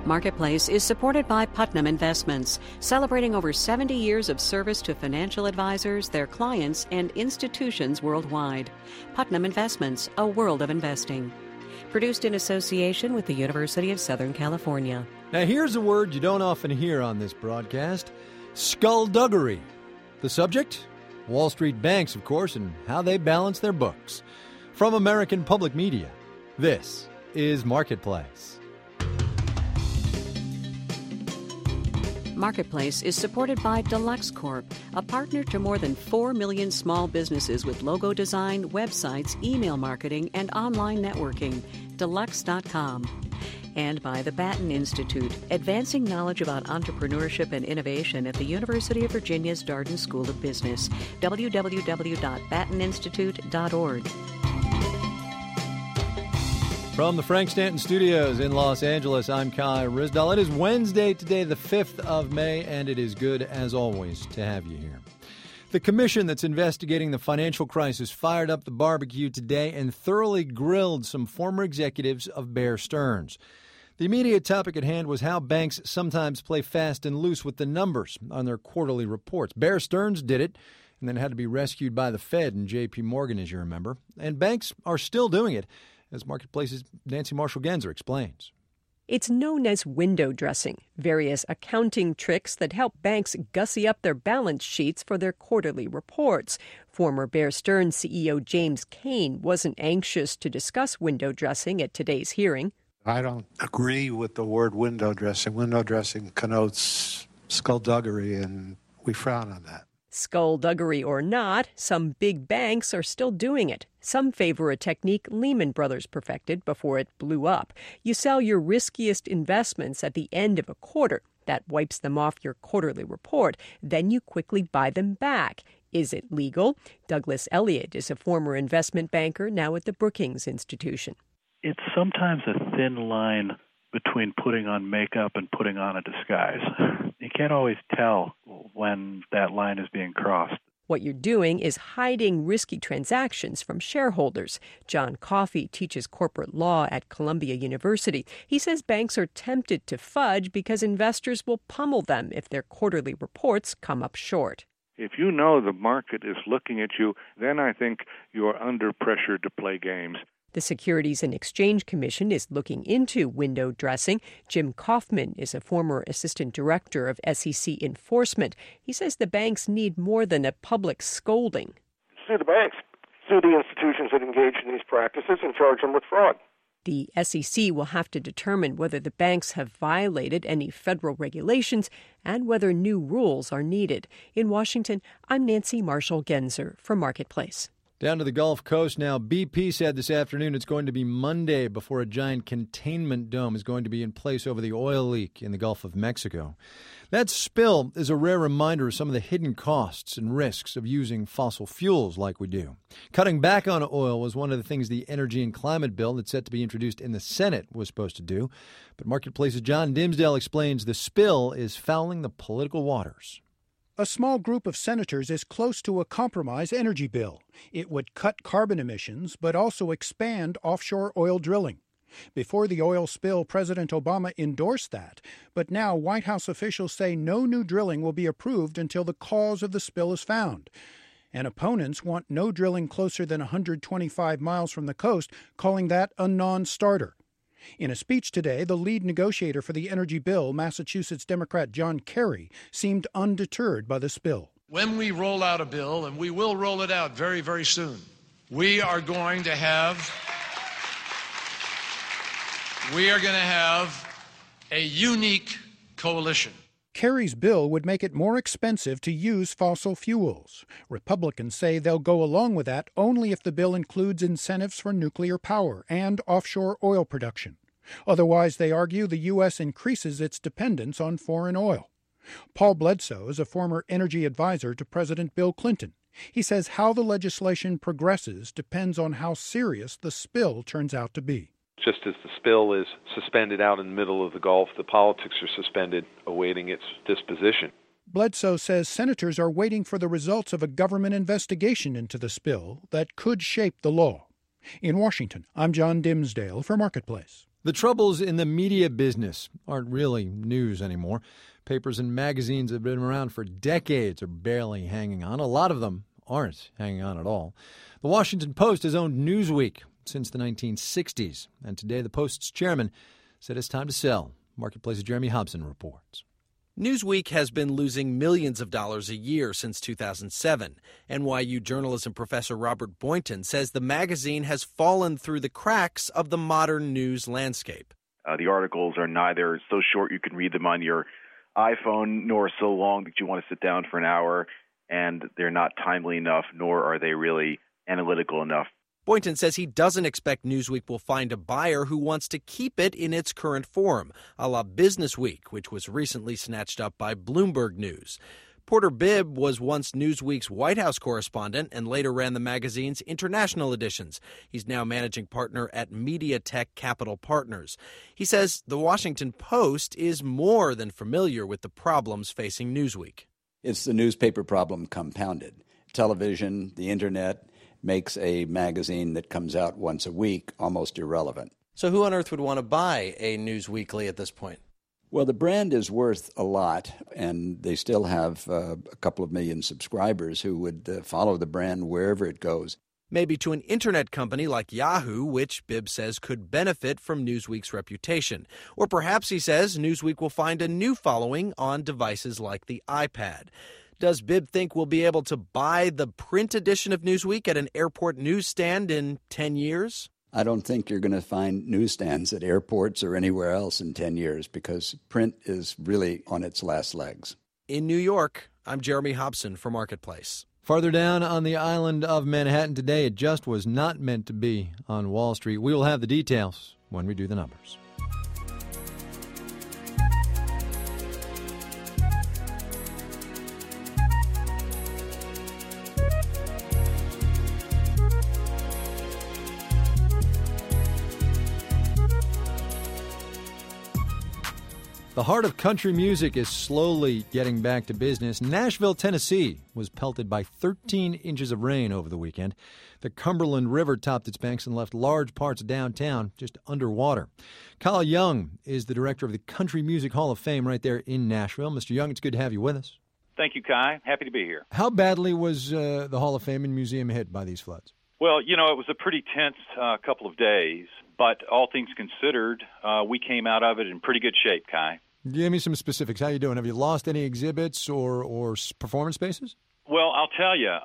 Marketplace is supported by Putnam Investments, celebrating over 70 years of service to financial advisors, their clients, and institutions worldwide. Putnam Investments, a world of investing. Produced in association with the University of Southern California. Now here's a word you don't often hear on this broadcast: skullduggery. The subject? Wall Street banks, of course, and how they balance their books. From American Public Media, this is Marketplace. Marketplace is supported by Deluxe Corp., a partner to more than 4 million small businesses with logo design, websites, email marketing, and online networking. Deluxe.com. And by the Batten Institute, advancing knowledge about entrepreneurship and innovation at the University of Virginia's Darden School of Business. www.batteninstitute.org. From the Frank Stanton Studios in Los Angeles, I'm Kai Ryssdal. It is Wednesday today, the 5th of May, and it is good, as always, to have you here. The commission that's investigating the financial crisis fired up the barbecue today and thoroughly grilled some former executives of Bear Stearns. The immediate topic at hand was how banks sometimes play fast and loose with the numbers on their quarterly reports. Bear Stearns did it and then had to be rescued by the Fed and J.P. Morgan, as you remember. And banks are still doing it, as Marketplace's Nancy Marshall-Genzer explains. It's known as window dressing, various accounting tricks that help banks gussy up their balance sheets for their quarterly reports. Former Bear Stearns CEO James Cain wasn't anxious to discuss window dressing at today's hearing. I don't agree with the word window dressing. Window dressing connotes skullduggery, and we frown on that. Skullduggery or not, some big banks are still doing it. Some favor a technique Lehman Brothers perfected before it blew up. You sell your riskiest investments at the end of a quarter. That wipes them off your quarterly report. Then you quickly buy them back. Is it legal? Douglas Elliott is a former investment banker now at the Brookings Institution. It's sometimes a thin line between putting on makeup and putting on a disguise. You can't always tell when that line is being crossed. What you're doing is hiding risky transactions from shareholders. John Coffey teaches corporate law at Columbia University. He says banks are tempted to fudge because investors will pummel them if their quarterly reports come up short. If you know the market is looking at you, then I think you're under pressure to play games. The Securities and Exchange Commission is looking into window dressing. Jim Kaufman is a former assistant director of SEC enforcement. He says the banks need more than a public scolding. Sue the banks, sue the institutions that engage in these practices and charge them with fraud. The SEC will have to determine whether the banks have violated any federal regulations and whether new rules are needed. In Washington, I'm Nancy Marshall-Genzer for Marketplace. Down to the Gulf Coast now. BP said this afternoon it's going to be Monday before a giant containment dome is going to be in place over the oil leak in the Gulf of Mexico. That spill is a rare reminder of some of the hidden costs and risks of using fossil fuels like we do. Cutting back on oil was one of the things the Energy and Climate Bill that's set to be introduced in the Senate was supposed to do. But Marketplace's John Dimsdale explains the spill is fouling the political waters. A small group of senators is close to a compromise energy bill. It would cut carbon emissions, but also expand offshore oil drilling. Before the oil spill, President Obama endorsed that, but now White House officials say no new drilling will be approved until the cause of the spill is found. And opponents want no drilling closer than 125 miles from the coast, calling that a non-starter. In a speech today, the lead negotiator for the energy bill, Massachusetts Democrat John Kerry, seemed undeterred by the spill. When we roll out a bill, and we will roll it out very, very soon, we are going to have a unique coalition. Kerry's bill would make it more expensive to use fossil fuels. Republicans say they'll go along with that only if the bill includes incentives for nuclear power and offshore oil production. Otherwise, they argue, the U.S. increases its dependence on foreign oil. Paul Bledsoe is a former energy advisor to President Bill Clinton. He says how the legislation progresses depends on how serious the spill turns out to be. Just as the spill is suspended out in the middle of the Gulf, the politics are suspended, awaiting its disposition. Bledsoe says senators are waiting for the results of a government investigation into the spill that could shape the law. In Washington, I'm John Dimsdale for Marketplace. The troubles in the media business aren't really news anymore. Papers and magazines that have been around for decades are barely hanging on. A lot of them aren't hanging on at all. The Washington Post has owned Newsweek since the 1960s, and today the Post's chairman said it's time to sell. Marketplace's Jeremy Hobson reports. Newsweek has been losing millions of dollars a year since 2007. NYU journalism professor Robert Boynton says the magazine has fallen through the cracks of the modern news landscape. The articles are neither so short you can read them on your iPhone, nor so long that you want to sit down for an hour, and they're not timely enough, nor are they really analytical enough. Boynton says he doesn't expect Newsweek will find a buyer who wants to keep it in its current form, a la Businessweek, which was recently snatched up by Bloomberg News. Porter Bibb was once Newsweek's White House correspondent and later ran the magazine's international editions. He's now managing partner at MediaTek Capital Partners. He says the Washington Post is more than familiar with the problems facing Newsweek. It's the newspaper problem compounded. Television, the internet, makes a magazine that comes out once a week almost irrelevant. So who on earth would want to buy a News Weekly at this point? Well, the brand is worth a lot, and they still have a couple of million subscribers who would follow the brand wherever it goes. Maybe to an internet company like Yahoo, which Bibb says could benefit from Newsweek's reputation. Or perhaps, he says, Newsweek will find a new following on devices like the iPad. Does Bibb think we'll be able to buy the print edition of Newsweek at an airport newsstand in 10 years? I don't think you're going to find newsstands at airports or anywhere else in 10 years because print is really on its last legs. In New York, I'm Jeremy Hobson for Marketplace. Farther down on the island of Manhattan today, it just was not meant to be on Wall Street. We will have the details when we do the numbers. The heart of country music is slowly getting back to business. Nashville, Tennessee was pelted by 13 inches of rain over the weekend. The Cumberland River topped its banks and left large parts of downtown just underwater. Kyle Young is the director of the Country Music Hall of Fame right there in Nashville. Mr. Young, it's good to have you with us. Thank you, Kai. Happy to be here. How badly was the Hall of Fame and Museum hit by these floods? Well, it was a pretty tense couple of days, but all things considered, we came out of it in pretty good shape, Kai. Give me some specifics. How you doing? Have you lost any exhibits or performance spaces? Well, I'll tell you,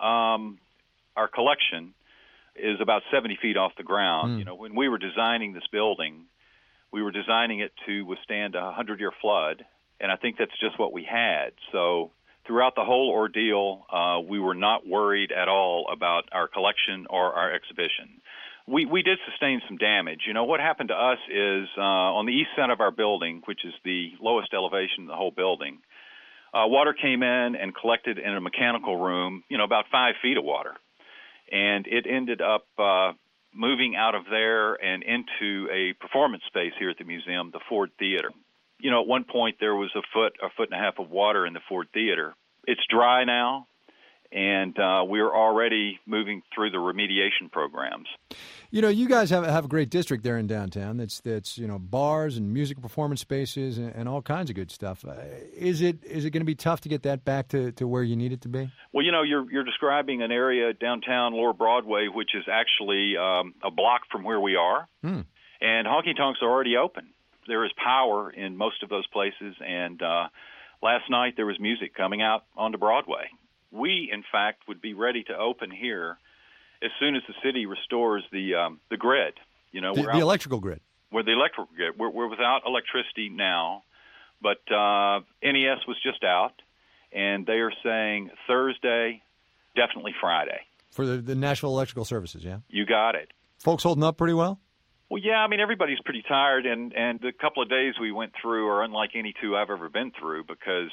our collection is about 70 feet off the ground. When we were designing this building, we were designing it to withstand a 100-year flood, and I think that's just what we had. So throughout the whole ordeal, we were not worried at all about our collection or our exhibition. We did sustain some damage. What happened to us is on the east side of our building, which is the lowest elevation in the whole building, water came in and collected in a mechanical room, about 5 feet of water. And it ended up moving out of there and into a performance space here at the museum, the Ford Theater. At one point there was a foot and a half of water in the Ford Theater. It's dry now, and we're already moving through the remediation programs. You guys have a great district there in downtown. That's bars and music performance spaces and all kinds of good stuff. Is it going to be tough to get that back to where you need it to be? Well, you're describing an area downtown Lower Broadway, which is actually a block from where we are, and honky tonks are already open. There is power in most of those places, and last night there was music coming out onto Broadway. We, in fact, would be ready to open here as soon as the city restores the grid. The electrical grid. We're the electrical grid. We're without electricity now, but NES was just out, and they are saying Thursday, definitely Friday. For the Nashville Electrical Services, yeah? You got it. Folks holding up pretty well? Well, yeah, everybody's pretty tired, and the couple of days we went through are unlike any two I've ever been through because,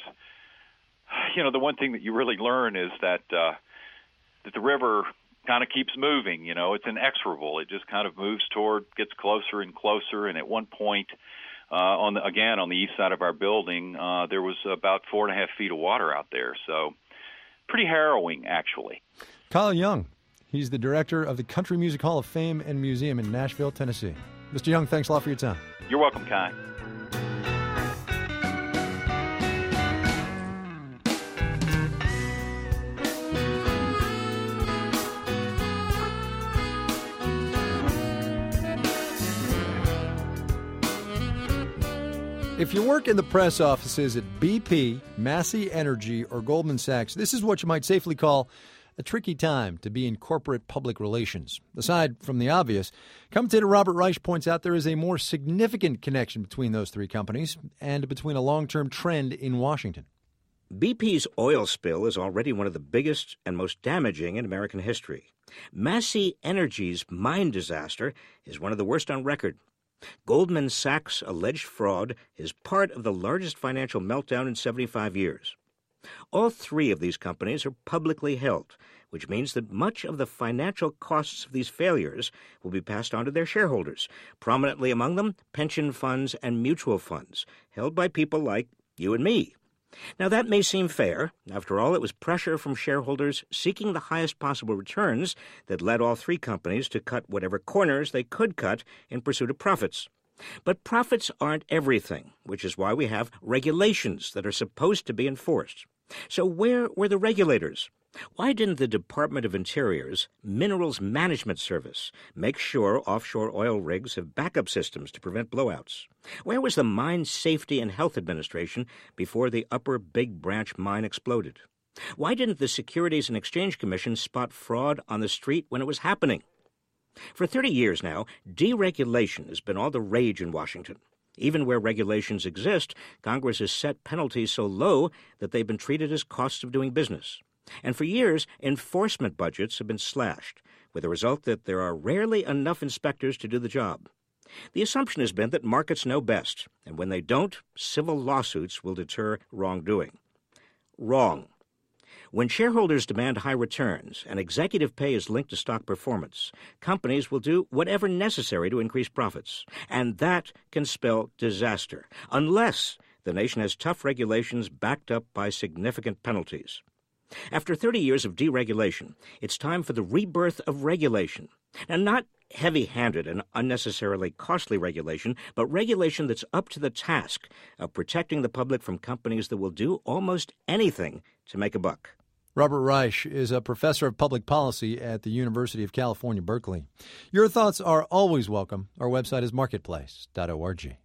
the one thing that you really learn is that the river kind of keeps moving. It's inexorable. It just kind of moves gets closer and closer, and at one point, on the east side of our building, there was about 4.5 feet of water out there, so pretty harrowing, actually. Kyle Young, He's the director of the Country Music Hall of Fame and Museum in Nashville, Tennessee. Mr. Young, thanks a lot for your time. You're welcome, Kai. If you work in the press offices at BP, Massey Energy, or Goldman Sachs, this is what you might safely call a tricky time to be in corporate public relations. Aside from the obvious, commentator Robert Reich points out there is a more significant connection between those three companies and between a long-term trend in Washington. BP's oil spill is already one of the biggest and most damaging in American history. Massey Energy's mine disaster is one of the worst on record. Goldman Sachs' alleged fraud is part of the largest financial meltdown in 75 years. All three of these companies are publicly held, which means that much of the financial costs of these failures will be passed on to their shareholders, prominently among them pension funds and mutual funds, held by people like you and me. Now, that may seem fair. After all, it was pressure from shareholders seeking the highest possible returns that led all three companies to cut whatever corners they could cut in pursuit of profits. But profits aren't everything, which is why we have regulations that are supposed to be enforced. So where were the regulators? Why didn't the Department of Interior's Minerals Management Service make sure offshore oil rigs have backup systems to prevent blowouts? Where was the Mine Safety and Health Administration before the Upper Big Branch mine exploded? Why didn't the Securities and Exchange Commission spot fraud on the street when it was happening? For 30 years now, deregulation has been all the rage in Washington. Even where regulations exist, Congress has set penalties so low that they've been treated as costs of doing business. And for years, enforcement budgets have been slashed, with the result that there are rarely enough inspectors to do the job. The assumption has been that markets know best, and when they don't, civil lawsuits will deter wrongdoing. Wrong. When shareholders demand high returns and executive pay is linked to stock performance, companies will do whatever necessary to increase profits. And that can spell disaster, unless the nation has tough regulations backed up by significant penalties. After 30 years of deregulation, it's time for the rebirth of regulation. And not heavy-handed and unnecessarily costly regulation, but regulation that's up to the task of protecting the public from companies that will do almost anything to make a buck. Robert Reich is a professor of public policy at the University of California, Berkeley. Your thoughts are always welcome. Our website is marketplace.org.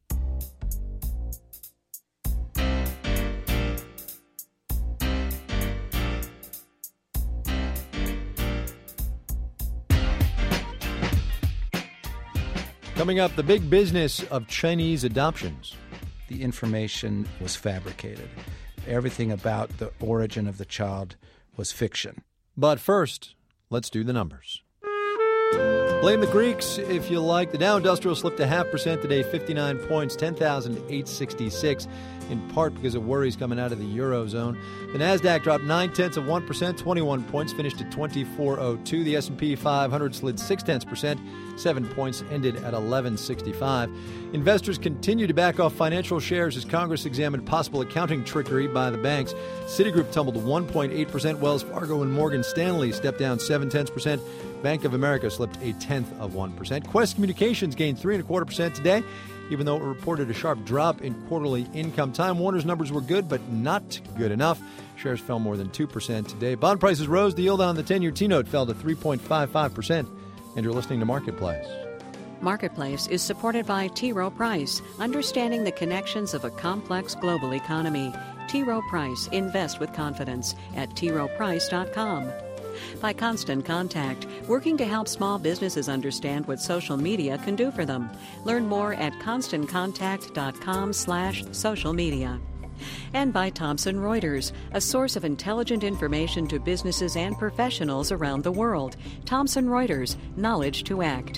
Coming up, the big business of Chinese adoptions. The information was fabricated. Everything about the origin of the child was fiction. But first, let's do the numbers. Blame the Greeks if you like. The Dow Industrial slipped 0.5% today, 59 points, 10,866, in part because of worries coming out of the Eurozone. The Nasdaq dropped 0.9%, 21 points, finished at 2402. The S&P 500 slid 0.6%, 7 points, ended at 1165. Investors continue to back off financial shares as Congress examined possible accounting trickery by the banks. Citigroup tumbled 1.8%. Wells Fargo and Morgan Stanley stepped down 0.7%. Bank of America slipped 0.1%. Quest Communications gained 3.25% today, even though it reported a sharp drop in quarterly income. Time Warner's numbers were good, but not good enough. Shares fell more than 2% today. Bond prices rose. The yield on the 10-year T-note fell to 3.55%. And you're listening to Marketplace. Marketplace is supported by T. Rowe Price, understanding the connections of a complex global economy. T. Rowe Price, invest with confidence at troweprice.com. By Constant Contact, working to help small businesses understand what social media can do for them. Learn more at constantcontact.com/social media. And by Thomson Reuters, a source of intelligent information to businesses and professionals around the world. Thomson Reuters, knowledge to act.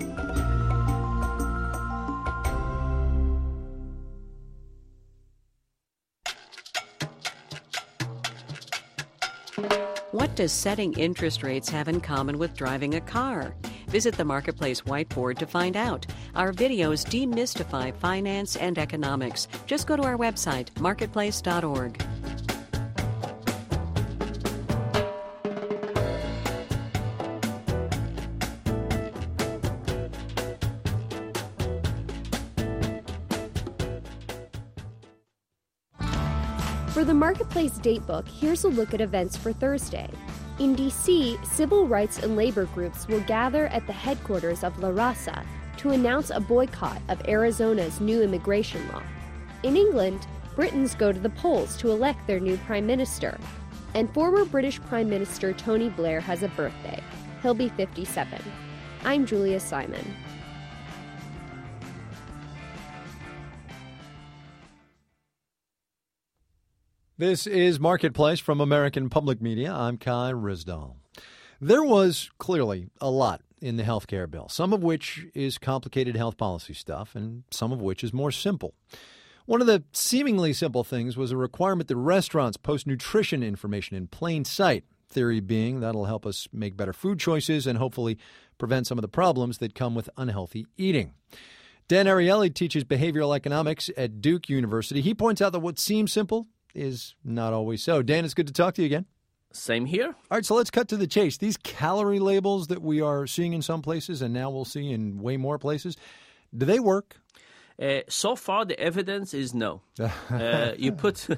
What does setting interest rates have in common with driving a car? Visit the Marketplace whiteboard to find out. Our videos demystify finance and economics. Just go to our website, marketplace.org. For the Marketplace Datebook, here's a look at events for Thursday. In D.C., civil rights and labor groups will gather at the headquarters of La Raza to announce a boycott of Arizona's new immigration law. In England, Britons go to the polls to elect their new prime minister. And former British Prime Minister Tony Blair has a birthday. He'll be 57. I'm Julia Simon. This is Marketplace from American Public Media. I'm Kai Ryssdal. There was clearly a lot in the health care bill, some of which is complicated health policy stuff and some of which is more simple. One of the seemingly simple things was a requirement that restaurants post nutrition information in plain sight, theory being that'll help us make better food choices and hopefully prevent some of the problems that come with unhealthy eating. Dan Ariely teaches behavioral economics at Duke University. He points out that what seems simple is not always so. Dan, it's good to talk to you again. Same here. All right, so let's cut to the chase. These calorie labels that we are seeing in some places and now we'll see in way more places, do they work? So far, the evidence is no. You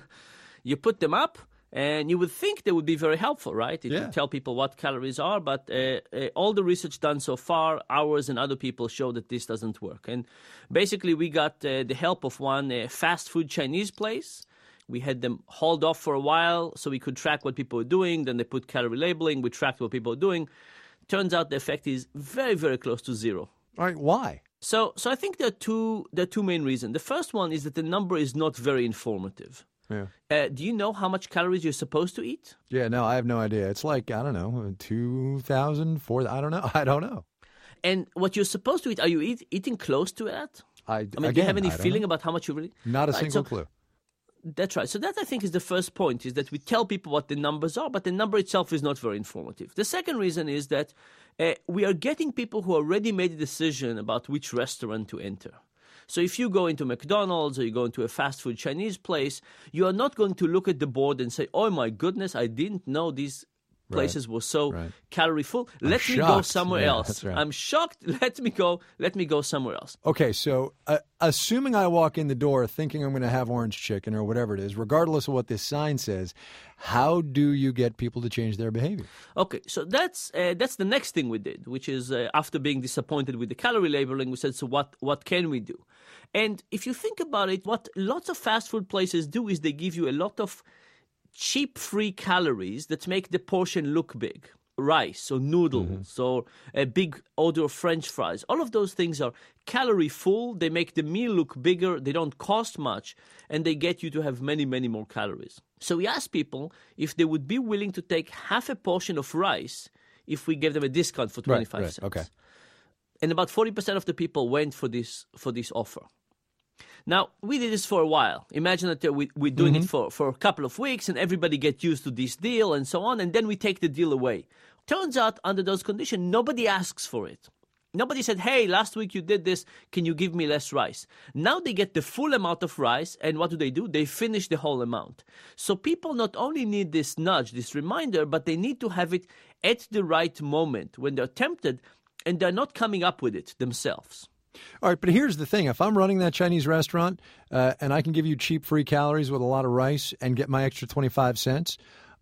put them up, and you would think they would be very helpful, right? It would tell people what calories are, but all the research done so far, ours and other people, show that this doesn't work. And basically, we got the help of one fast food Chinese place. We had them hauled off for a while so we could track what people were doing. Then they put calorie labeling. We tracked what people were doing. Turns out the effect is very, very close to zero. All right, why? So I think there are two main reasons. The first one is that the number is not very informative. Yeah. Do you know how much calories you're supposed to eat? Yeah, no, I have no idea. It's like, I don't know, 2,000, 4,000, I don't know. And what you're supposed to eat, are you eating close to that? I mean, do you have any feeling about how much you really... Not a single clue. That's right. So that, I think, is the first point, is that we tell people what the numbers are, but the number itself is not very informative. The second reason is that we are getting people who already made a decision about which restaurant to enter. So if you go into McDonald's or you go into a fast food Chinese place, you are not going to look at the board and say, oh, my goodness, I didn't know these places were so calorie full. Let me go somewhere else. Right. I'm shocked. Let me go somewhere else. Okay, so assuming I walk in the door thinking I'm going to have orange chicken or whatever it is, regardless of what this sign says, how do you get people to change their behavior? Okay, so that's the next thing we did, which is after being disappointed with the calorie labeling, we said, so what can we do? And if you think about it, what lots of fast food places do is they give you a lot of cheap free calories that make the portion look big. Rice or noodles or a big order of French fries. All of those things are calorie full. They make the meal look bigger. They don't cost much. And they get you to have many, many more calories. So we asked people if they would be willing to take half a portion of rice if we gave them a discount for 25 cents. Okay. And about 40% of the people went for this offer. Now, we did this for a while. Imagine that we're doing it for a couple of weeks and everybody gets used to this deal and so on, and then we take the deal away. Turns out, under those conditions, nobody asks for it. Nobody said, hey, last week you did this, can you give me less rice? Now they get the full amount of rice, and what do? They finish the whole amount. So people not only need this nudge, this reminder, but they need to have it at the right moment when they're tempted, and they're not coming up with it themselves. All right, but here's the thing. If I'm running that Chinese restaurant and I can give you cheap free calories with a lot of rice and get my extra 25 cents,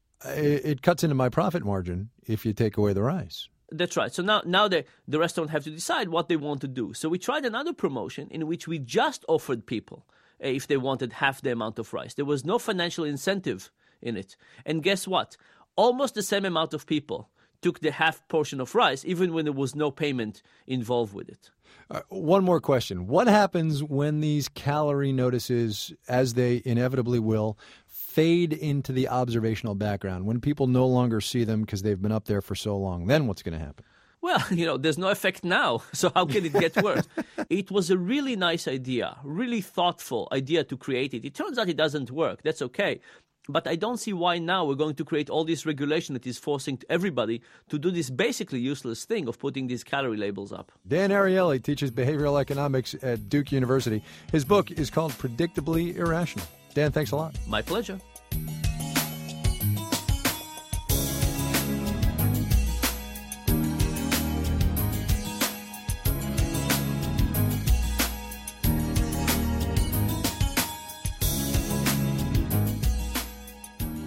it cuts into my profit margin if you take away the rice. That's right. So now the restaurant have to decide what they want to do. So we tried another promotion in which we just offered people if they wanted half the amount of rice. There was no financial incentive in it. And guess what? Almost the same amount of people took the half portion of rice, even when there was no payment involved with it. One more question. What happens when these calorie notices, as they inevitably will, fade into the observational background, when people no longer see them because they've been up there for so long? Then what's going to happen? Well, there's no effect now, so how can it get worse? It was a really nice idea, really thoughtful idea to create it. It turns out it doesn't work. That's okay. But I don't see why now we're going to create all this regulation that is forcing everybody to do this basically useless thing of putting these calorie labels up. Dan Ariely teaches behavioral economics at Duke University. His book is called Predictably Irrational. Dan, thanks a lot. My pleasure.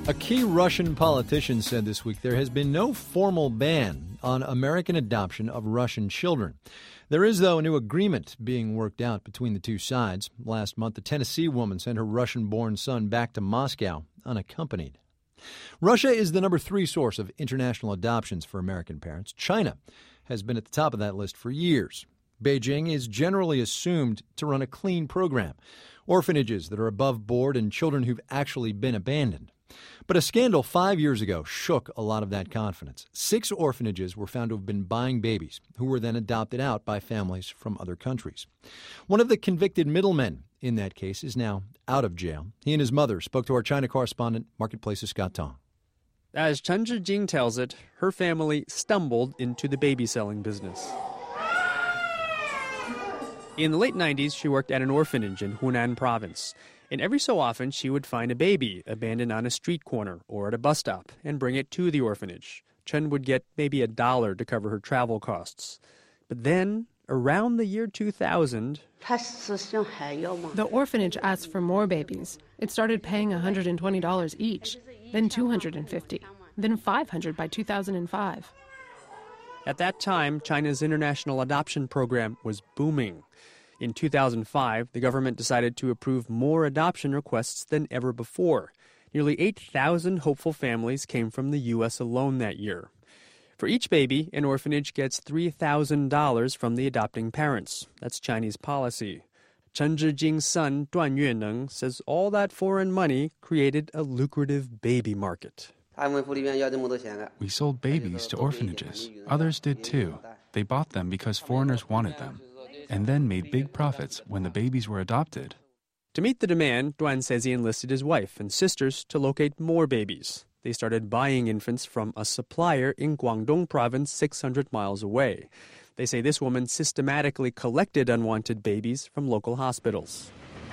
A key Russian politician said this week there has been no formal ban on American adoption of Russian children. There is, though, a new agreement being worked out between the two sides. Last month, a Tennessee woman sent her Russian-born son back to Moscow unaccompanied. Russia is the number 3 source of international adoptions for American parents. China has been at the top of that list for years. Beijing is generally assumed to run a clean program, orphanages that are above board and children who've actually been abandoned. But a scandal 5 years ago shook a lot of that confidence. 6 orphanages were found to have been buying babies who were then adopted out by families from other countries. One of the convicted middlemen in that case is now out of jail. He and his mother spoke to our China correspondent, Marketplace's Scott Tong. As Chen Zhijing tells it, her family stumbled into the baby-selling business. In the late 90s, she worked at an orphanage in Hunan province. And every so often, she would find a baby abandoned on a street corner or at a bus stop and bring it to the orphanage. Chen would get maybe $1 to cover her travel costs. But then, around the year 2000... The orphanage asked for more babies. It started paying $120 each, then $250, then $500 by 2005. At that time, China's international adoption program was booming. In 2005, the government decided to approve more adoption requests than ever before. Nearly 8,000 hopeful families came from the U.S. alone that year. For each baby, an orphanage gets $3,000 from the adopting parents. That's Chinese policy. Chen Zhijing's son, Duan Yueneng, says all that foreign money created a lucrative baby market. We sold babies to orphanages. Others did too. They bought them because foreigners wanted them, and then made big profits when the babies were adopted. To meet the demand, Duan says he enlisted his wife and sisters to locate more babies. They started buying infants from a supplier in Guangdong province 600 miles away. They say this woman systematically collected unwanted babies from local hospitals.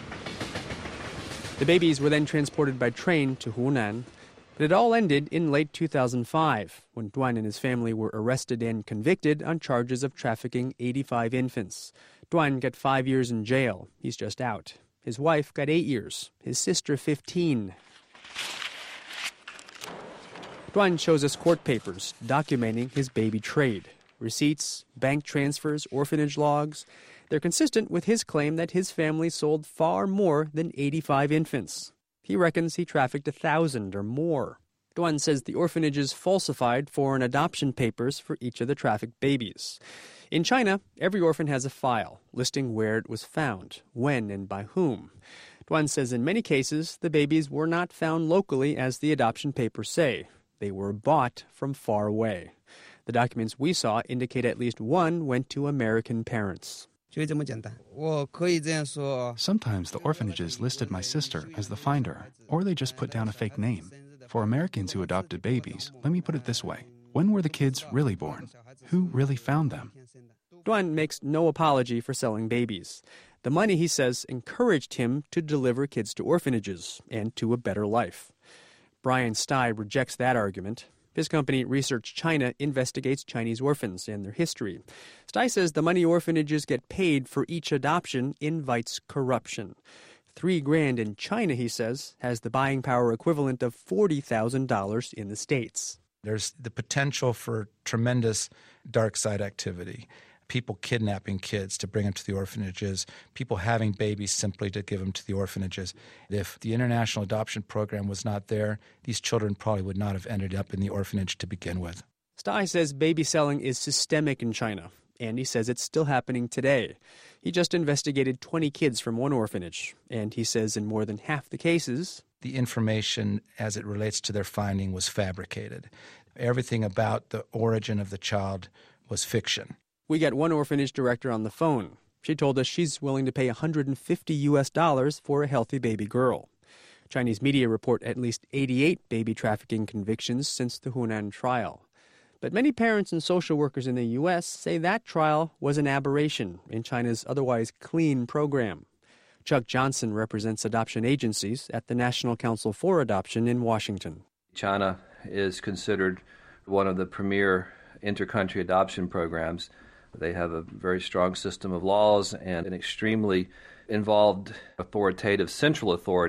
The babies were then transported by train to Hunan. But it all ended in late 2005, when Duan and his family were arrested and convicted on charges of trafficking 85 infants. Duan got 5 years in jail. He's just out. His wife got 8 years. His sister 15. Duan shows us court papers documenting his baby trade. Receipts, bank transfers, orphanage logs. They're consistent with his claim that his family sold far more than 85 infants. He reckons he trafficked 1,000 or more. Duan says the orphanages falsified foreign adoption papers for each of the trafficked babies. In China, every orphan has a file listing where it was found, when and by whom. Duan says in many cases, the babies were not found locally as the adoption papers say. They were bought from far away. The documents we saw indicate at least one went to American parents. Sometimes the orphanages listed my sister as the finder, or they just put down a fake name. For Americans who adopted babies, let me put it this way. When were the kids really born? Who really found them? Duan makes no apology for selling babies. The money, he says, encouraged him to deliver kids to orphanages and to a better life. Brian Stye rejects that argument. His company, Research China, investigates Chinese orphans and their history. Stye says the money orphanages get paid for each adoption invites corruption. $3,000 in China, he says, has the buying power equivalent of $40,000 in the States. There's the potential for tremendous dark side activity. People kidnapping kids to bring them to the orphanages, people having babies simply to give them to the orphanages. If the international adoption program was not there, these children probably would not have ended up in the orphanage to begin with. Stye says baby selling is systemic in China, and he says it's still happening today. He just investigated 20 kids from one orphanage, and he says in more than half the cases, the information as it relates to their finding was fabricated. Everything about the origin of the child was fiction. We got one orphanage director on the phone. She told us she's willing to pay $150 for a healthy baby girl. Chinese media report at least 88 baby trafficking convictions since the Hunan trial. But many parents and social workers in the U.S. say that trial was an aberration in China's otherwise clean program. Chuck Johnson represents adoption agencies at the National Council for Adoption in Washington. China is considered one of the premier inter-country adoption programs. They have a very strong system of laws and an extremely involved authoritative central authority.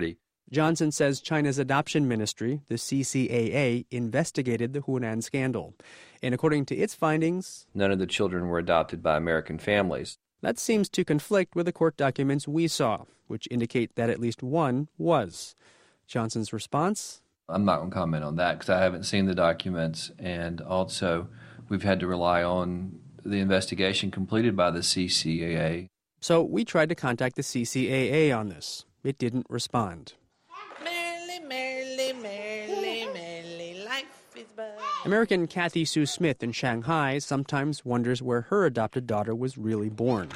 Johnson says China's adoption ministry, the CCAA, investigated the Hunan scandal. And according to its findings, none of the children were adopted by American families. That seems to conflict with the court documents we saw, which indicate that at least one was. Johnson's response? I'm not going to comment on that because I haven't seen the documents, and also we've had to rely on the investigation completed by the CCAA. So we tried to contact the CCAA on this. It didn't respond. American Kathy Sue Smith in Shanghai sometimes wonders where her adopted daughter was really born.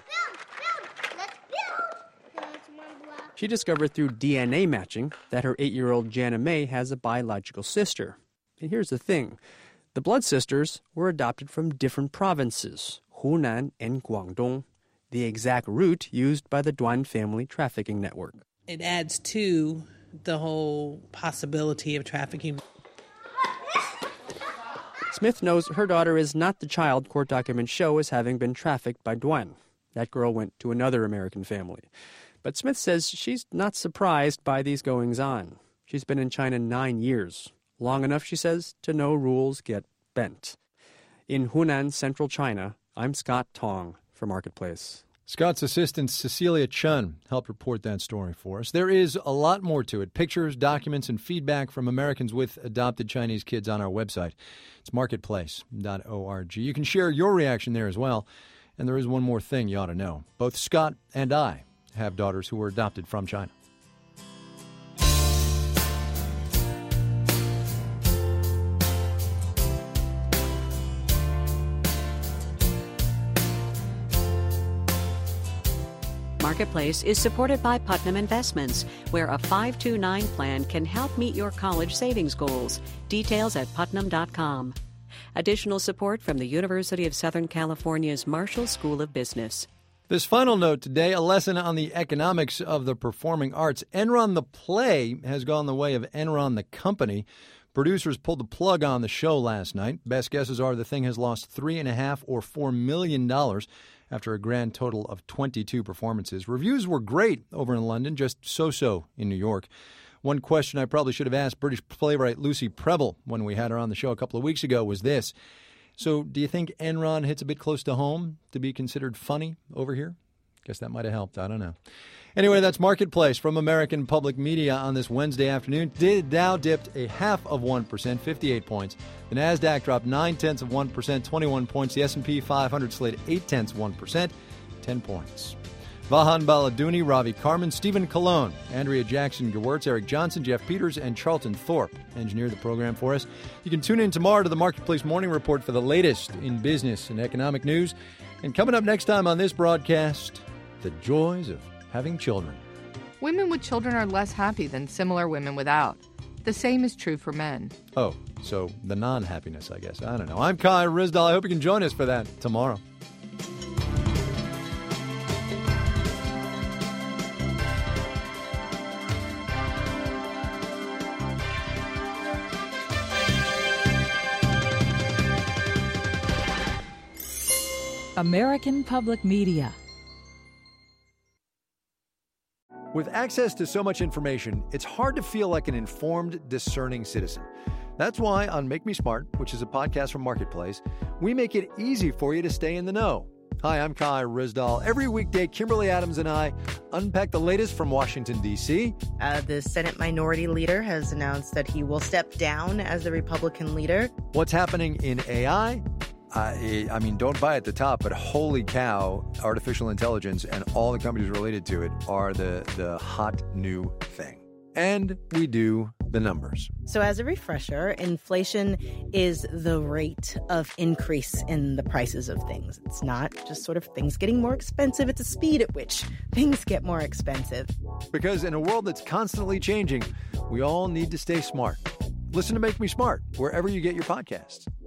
She discovered through DNA matching that her 8-year-old Jana May has a biological sister. And here's the thing. The blood sisters were adopted from different provinces, Hunan and Guangdong, the exact route used by the Duan family trafficking network. It adds to the whole possibility of trafficking. Smith knows her daughter is not the child court documents show as having been trafficked by Duan. That girl went to another American family. But Smith says she's not surprised by these goings-on. She's been in China 9 years. Long enough, she says, to know rules get bent. In Hunan, central China, I'm Scott Tong for Marketplace. Scott's assistant Cecilia Chun helped report that story for us. There is a lot more to it. Pictures, documents, and feedback from Americans with adopted Chinese kids on our website. It's marketplace.org. You can share your reaction there as well. And there is one more thing you ought to know. Both Scott and I have daughters who were adopted from China. Marketplace is supported by Putnam Investments, where a 529 plan can help meet your college savings goals. Details at putnam.com. Additional support from the University of Southern California's Marshall School of Business. This final note today, a lesson on the economics of the performing arts. Enron the play has gone the way of Enron the company. Producers pulled the plug on the show last night. Best guesses are the thing has lost $3.5 or $4 million after a grand total of 22 performances. Reviews were great over in London, just so-so in New York. One question I probably should have asked British playwright Lucy Prebble when we had her on the show a couple of weeks ago was this. So do you think Enron hits a bit close to home to be considered funny over here? Guess that might have helped. I don't know. Anyway, that's Marketplace from American Public Media on this Wednesday afternoon. Dow dipped 0.5%, 58 points. The NASDAQ dropped 0.9%, 21 points. The S&P 500 slid 0.8%, 10 points. Vahan Baladouni, Ravi Carmen, Stephen Colon, Andrea Jackson-Gewirtz, Eric Johnson, Jeff Peters, and Charlton Thorpe engineered the program for us. You can tune in tomorrow to the Marketplace Morning Report for the latest in business and economic news. And coming up next time on this broadcast, the joys of having children. Women with children are less happy than similar women without. The same is true for men. Oh, so the non-happiness, I guess. I don't know. I'm Kai Ryssdal. I hope you can join us for that tomorrow. American Public Media. With access to so much information, it's hard to feel like an informed, discerning citizen. That's why on Make Me Smart, which is a podcast from Marketplace, we make it easy for you to stay in the know. Hi, I'm Kai Ryssdal. Every weekday, Kimberly Adams and I unpack the latest from Washington, D.C. The Senate Minority Leader has announced that he will step down as the Republican leader. What's happening in AI? I mean, don't buy at the top, but holy cow, artificial intelligence and all the companies related to it are the hot new thing. And we do the numbers. So as a refresher, inflation is the rate of increase in the prices of things. It's not just sort of things getting more expensive. It's a speed at which things get more expensive. Because in a world that's constantly changing, we all need to stay smart. Listen to Make Me Smart wherever you get your podcasts.